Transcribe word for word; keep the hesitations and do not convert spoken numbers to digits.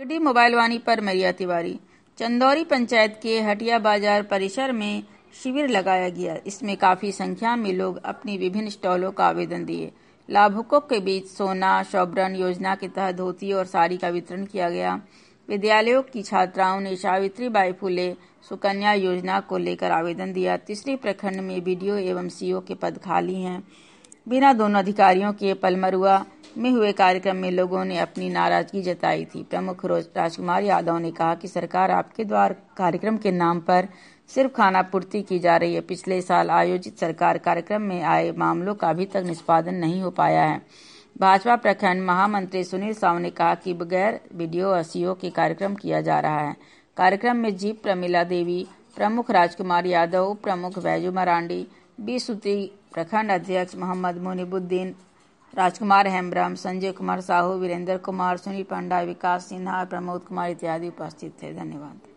D mobile वाणी पर मरिया तिवारी। चंदौरी पंचायत के हटिया बाजार परिसर में शिविर लगाया गया। इसमें काफी संख्या में लोग अपनी विभिन्न स्टॉलों का आवेदन दिए। लाभुकों के बीच सोना सौवर्ण योजना के तहत धोती और साड़ी का वितरण किया गया। विद्यालयों की छात्राओं ने सावित्री बाई फुले सुकन्या योजना को लेकर आवेदन दिया। तीसरी प्रखंड में बीडीओ एवं सीओ के पद खाली हैं। बिना दोनों अधिकारियों के पलमरुआ में हुए कार्यक्रम में लोगों ने अपनी नाराजगी जताई थी। प्रमुख राजकुमार यादव ने कहा कि सरकार आपके द्वार कार्यक्रम के नाम पर सिर्फ खाना पूर्ति की जा रही है। पिछले साल आयोजित सरकार कार्यक्रम में आए मामलों का अभी तक निष्पादन नहीं हो पाया है। भाजपा प्रखंड महामंत्री सुनील साव ने कहा कि बगैर बीडीओ और सीओ के कार्यक्रम किया जा रहा है। कार्यक्रम में जीप प्रमिला देवी, प्रमुख राजकुमार यादव, उप प्रमुख बैजू मरांडी, बीस सूत्री प्रखंड अध्यक्ष मोहम्मद मुनीबुद्दीन, राजकुमार हेम्ब्रम, संजय कुमार साहू, वीरेंद्र कुमार, सुनील पंडा, विकास सिन्हा, प्रमोद कुमार इत्यादि उपस्थित थे। धन्यवाद।